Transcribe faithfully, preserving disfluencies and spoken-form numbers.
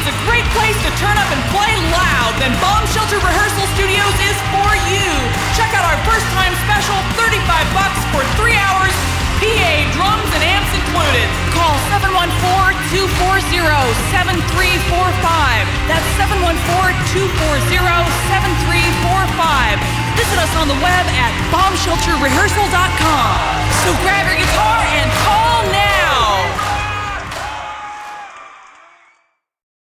a great place to turn up and play loud, then Bomb Shelter Rehearsal Studios is for you. Check out our first-time special, thirty-five bucks for three hours, P A, drums, and amps included. Call seven one four, two four zero, seven three four five. That's seven one four, two four zero, seven three four five. Visit us on the web at bomb shelter rehearsal dot com. So grab your guitar and call now.